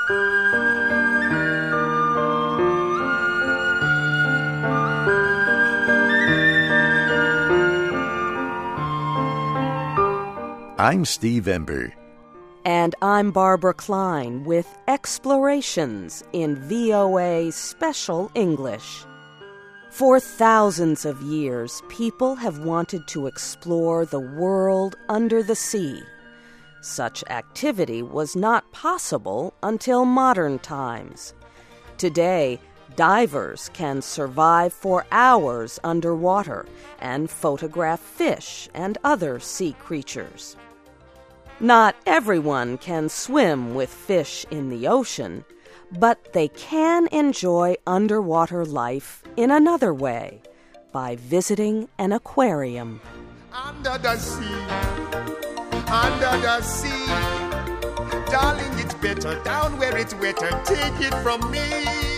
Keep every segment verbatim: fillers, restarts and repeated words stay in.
I'm Steve Ember. And I'm Barbara Klein with Explorations in V O A Special English. For thousands of years, people have wanted to explore the world under the sea. Such activity was not possible until modern times. Today, divers can survive for hours underwater and photograph fish and other sea creatures. Not everyone can swim with fish in the ocean, but they can enjoy underwater life in another way, by visiting an aquarium. Under the sea, under the sea, darling, it's better down where it's wetter, take it from me.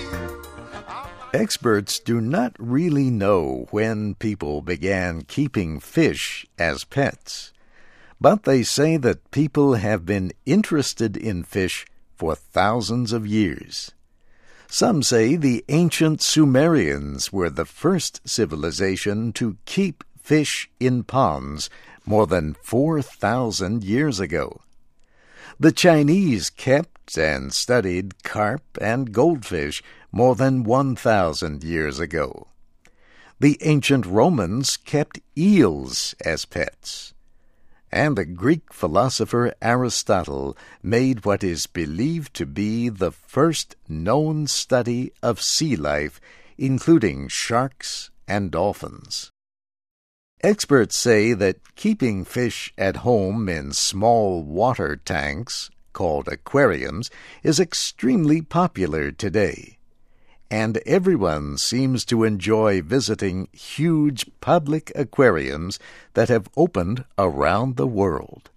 Experts do not really know when people began keeping fish as pets. But they say that people have been interested in fish for thousands of years. Some say the ancient Sumerians were the first civilization to keep fish in ponds more than four thousand years ago. The Chinese kept and studied carp and goldfish more than one thousand years ago. The ancient Romans kept eels as pets. And the Greek philosopher Aristotle made what is believed to be the first known study of sea life, including sharks and dolphins. Experts say that keeping fish at home in small water tanks, called aquariums, is extremely popular today. And everyone seems to enjoy visiting huge public aquariums that have opened around the world.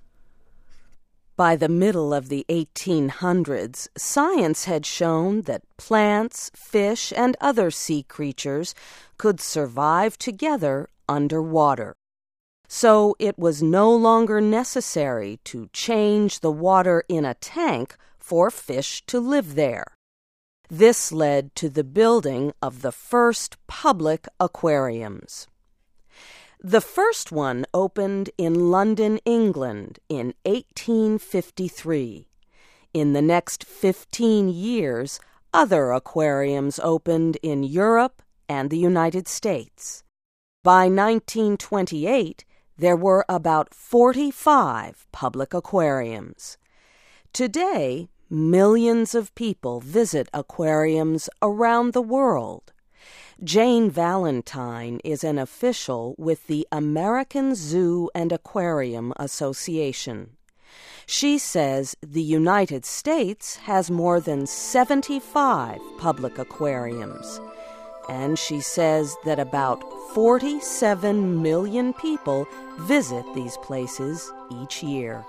By the middle of the eighteen hundreds, science had shown that plants, fish, and other sea creatures could survive together underwater. So it was no longer necessary to change the water in a tank for fish to live there. This led to the building of the first public aquariums. The first one opened in London, England in eighteen fifty-three. In the next fifteen years, other aquariums opened in Europe and the United States. By nineteen twenty-eight, there were about forty-five public aquariums. Today, millions of people visit aquariums around the world. Jane Valentine is an official with the American Zoo and Aquarium Association. She says the United States has more than seventy-five public aquariums, and she says that about forty-seven million people visit these places each year.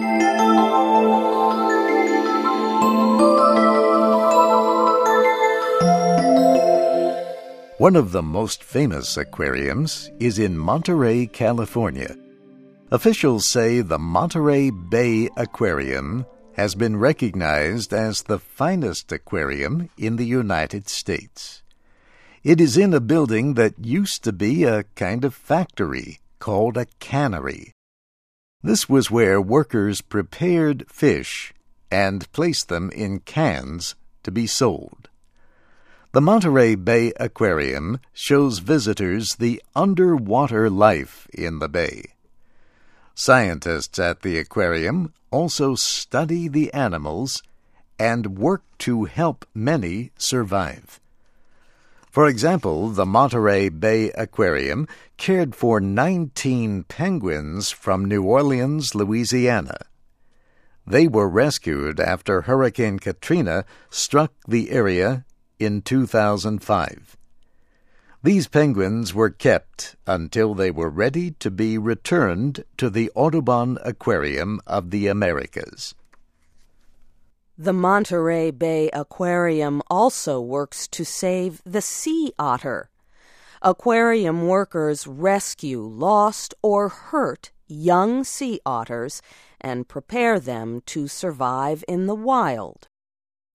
One of the most famous aquariums is in Monterey, California. Officials say the Monterey Bay Aquarium has been recognized as the finest aquarium in the United States. It is in a building that used to be a kind of factory called a cannery. This was where workers prepared fish and placed them in cans to be sold. The Monterey Bay Aquarium shows visitors the underwater life in the bay. Scientists at the aquarium also study the animals and work to help many survive. For example, the Monterey Bay Aquarium cared for nineteen penguins from New Orleans, Louisiana. They were rescued after Hurricane Katrina struck the area in two thousand five. These penguins were kept until they were ready to be returned to the Audubon Aquarium of the Americas. The Monterey Bay Aquarium also works to save the sea otter. Aquarium workers rescue lost or hurt young sea otters and prepare them to survive in the wild.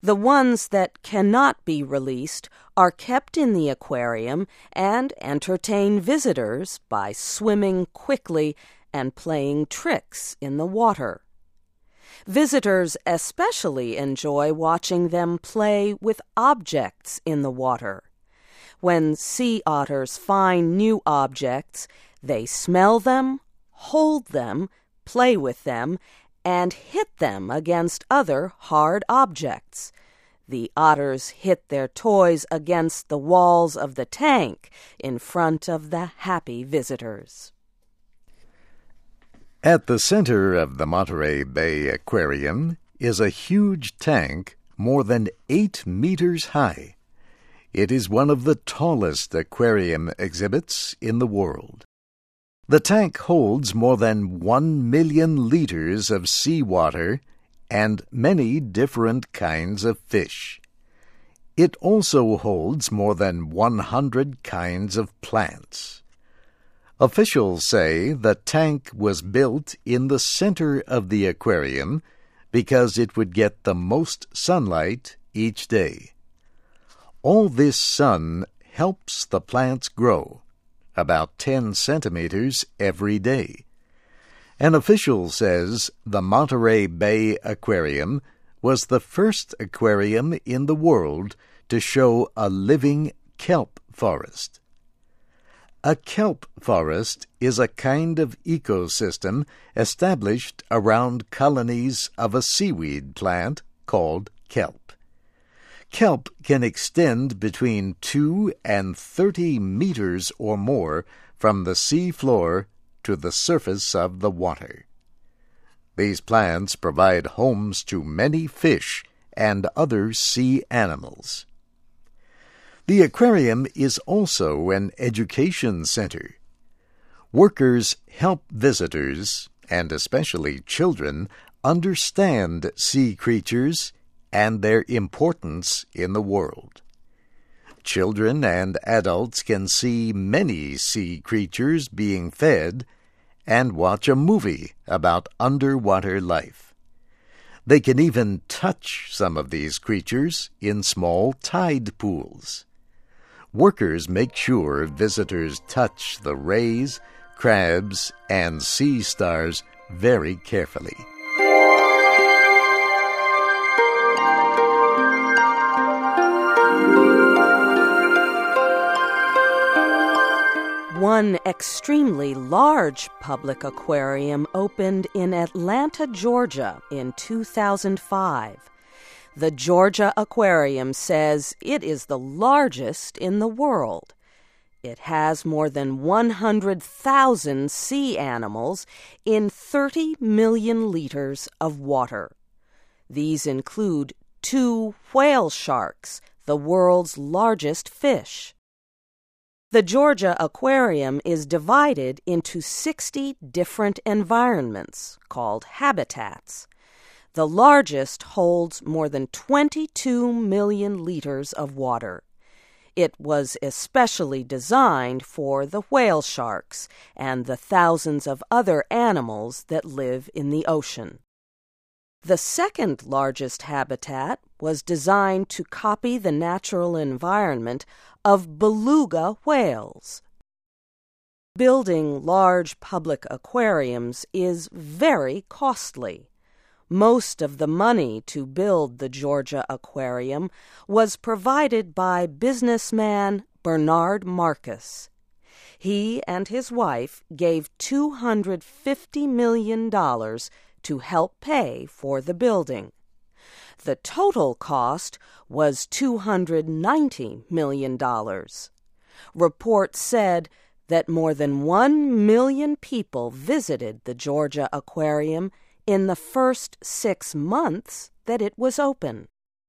The ones that cannot be released are kept in the aquarium and entertain visitors by swimming quickly and playing tricks in the water. Visitors especially enjoy watching them play with objects in the water. When sea otters find new objects, they smell them, hold them, play with them, and hit them against other hard objects. The otters hit their toys against the walls of the tank in front of the happy visitors. At the center of the Monterey Bay Aquarium is a huge tank more than eight meters high. It is one of the tallest aquarium exhibits in the world. The tank holds more than one million liters of seawater and many different kinds of fish. It also holds more than one hundred kinds of plants. Officials say the tank was built in the center of the aquarium because it would get the most sunlight each day. All this sun helps the plants grow, about ten centimeters every day. An official says the Monterey Bay Aquarium was the first aquarium in the world to show a living kelp forest. A kelp forest is a kind of ecosystem established around colonies of a seaweed plant called kelp. Kelp can extend between two and thirty meters or more from the sea floor to the surface of the water. These plants provide homes to many fish and other sea animals. The aquarium is also an education center. Workers help visitors, and especially children, understand sea creatures and their importance in the world. Children and adults can see many sea creatures being fed and watch a movie about underwater life. They can even touch some of these creatures in small tide pools. Workers make sure visitors touch the rays, crabs, and sea stars very carefully. One extremely large public aquarium opened in Atlanta, Georgia in two thousand five. The Georgia Aquarium says it is the largest in the world. It has more than one hundred thousand sea animals in thirty million liters of water. These include two whale sharks, the world's largest fish. The Georgia Aquarium is divided into sixty different environments called habitats. The largest holds more than twenty-two million liters of water. It was especially designed for the whale sharks and the thousands of other animals that live in the ocean. The second largest habitat was designed to copy the natural environment of beluga whales. Building large public aquariums is very costly. Most of the money to build the Georgia Aquarium was provided by businessman Bernard Marcus. He and his wife gave two hundred fifty million dollars to help pay for the building. The total cost was two hundred ninety million dollars. Reports said that more than one million people visited the Georgia Aquarium in the first six months that it was open.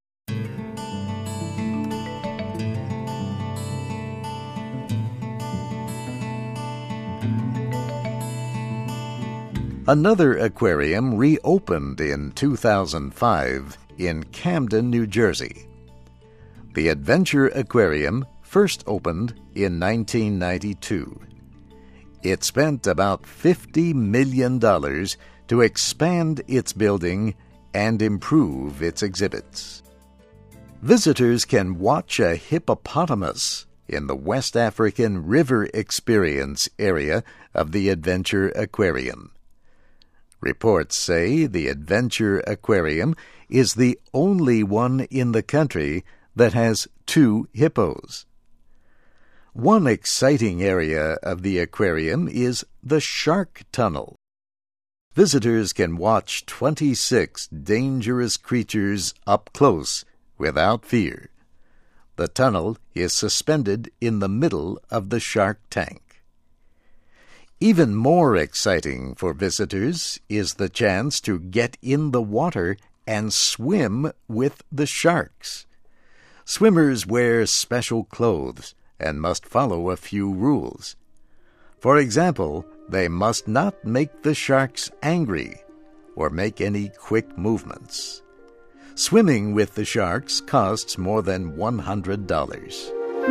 Another aquarium reopened in two thousand five in Camden, New Jersey. The Adventure Aquarium first opened in nineteen ninety-two. It spent about fifty million dollars to expand its building and improve its exhibits. Visitors can watch a hippopotamus in the West African River Experience area of the Adventure Aquarium. Reports say the Adventure Aquarium is the only one in the country that has two hippos. One exciting area of the aquarium is the Shark Tunnel. Visitors can watch twenty-six dangerous creatures up close without fear. The tunnel is suspended in the middle of the shark tank. Even more exciting for visitors is the chance to get in the water and swim with the sharks. Swimmers wear special clothes and must follow a few rules. For example, they must not make the sharks angry or make any quick movements. Swimming with the sharks costs more than one hundred dollars.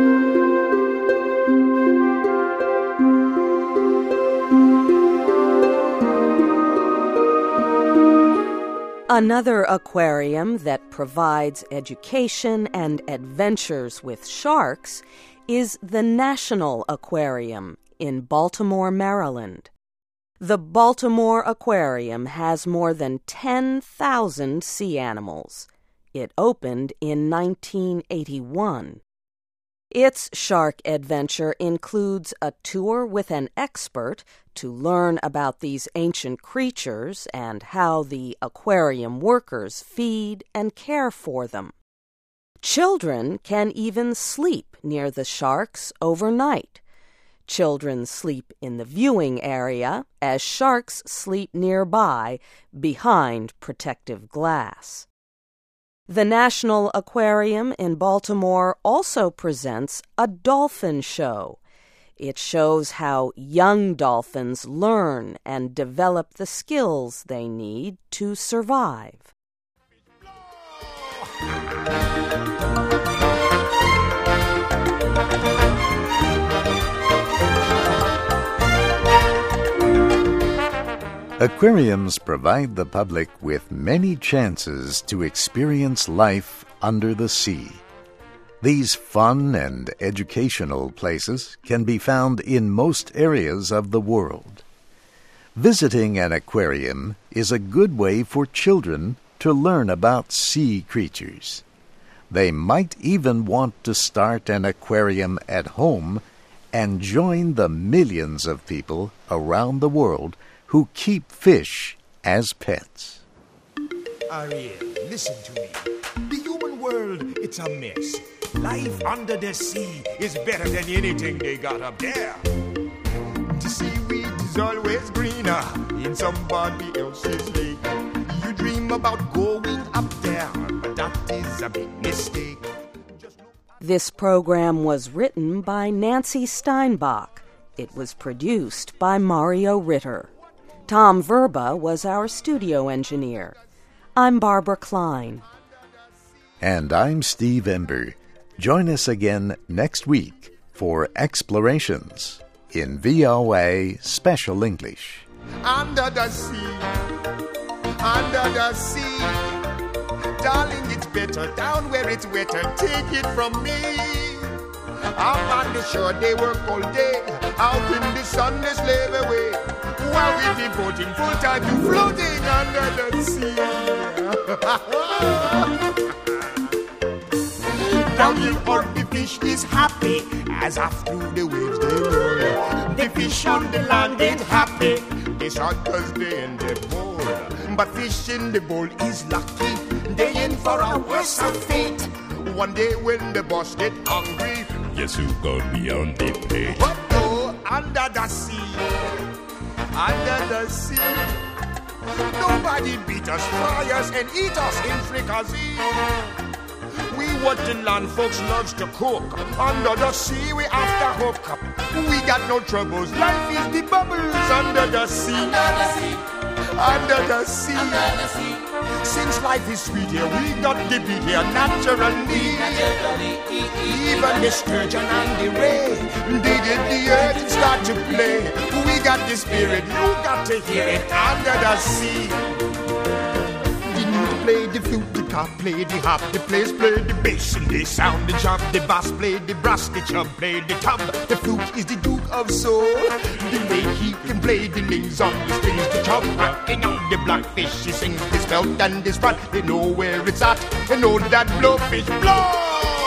Another aquarium that provides education and adventures with sharks is the National Aquarium in Baltimore, Maryland. The Baltimore Aquarium has more than ten thousand sea animals. It opened in nineteen eighty-one. Its shark adventure includes a tour with an expert to learn about these ancient creatures and how the aquarium workers feed and care for them. Children can even sleep near the sharks overnight. Children sleep in the viewing area as sharks sleep nearby behind protective glass. The National Aquarium in Baltimore also presents a dolphin show. It shows how young dolphins learn and develop the skills they need to survive. Aquariums provide the public with many chances to experience life under the sea. These fun and educational places can be found in most areas of the world. Visiting an aquarium is a good way for children to learn about sea creatures. They might even want to start an aquarium at home and join the millions of people around the world who keep fish as pets. Ariel, listen to me. The human world, it's a mess. Life under the sea is better than anything they got up there. The seaweed is always greener in somebody else's lake. You dream about going up there, but that is a big mistake. This program was written by Nancy Steinbach. It was produced by Mario Ritter. Tom Verba was our studio engineer. I'm Barbara Klein. And I'm Steve Ember. Join us again next week for Explorations in V O A Special English. Under the sea, under the sea, darling, it's better down where it's wetter. Take it from me. Up on the shore they work all day, out in the sun they slave away, while we devoting full time to floating under the sea. Down in earth the fish is happy, as after the waves they roll. The fish on the land ain't happy, they shot cause they in the bowl. But fish in the bowl is lucky, they in for a worse of fate. One day when the boss get hungry, yes, who gonna be on the plate? But no, under the sea, under the sea, nobody beat us, fry us, and eat us in fricassee. We what the land folks loves to cook. Under the sea we have to hook up. We got no troubles. Life is the bubbles under the sea. Under the sea. Under the sea. Under the sea. Since life is sweet here, we got the beat here naturally. Naturally. Even the sturgeon and the ray, they did the earth and start to play. We got the spirit, you got to hear it under the sea. play the flute, the cop play the hop, the players play the bass and they sound the chop. The bass play the brass, the chub play the tub. The flute is the Duke of Soul. The way he can play the names on the strings, the chub rocking on the blackfish. He sings his belt and his sprat. They know where it's at. They know that blowfish blow.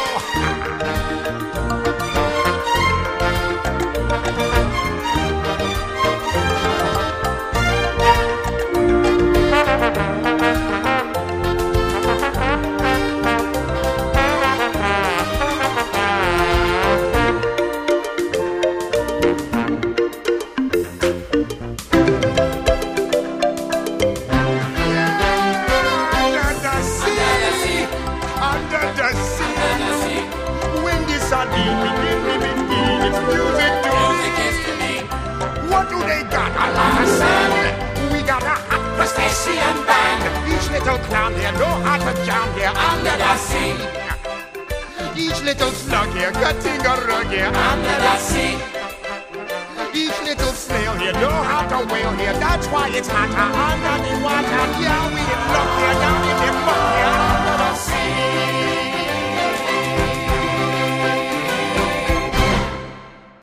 Clown here, know how to jam here under the sea. Each little slug here, cutting a rug here under the sea. Each little snail here, know how to whale here. That's why it's hotter under the water. Yeah, we in luck here, down in the muck here.